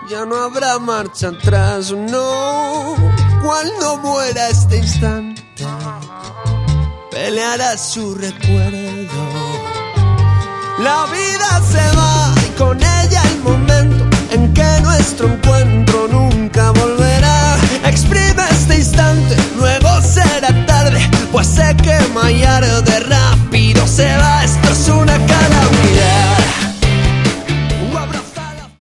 ya no habrá marcha atrás, no. Cuando muera este instante, peleará su recuerdo. La vida se va y con ella el momento en que nuestro encuentro nunca volverá. Exprime este instante, luego será tarde, pues se quema y arde rápido, se va a escapar.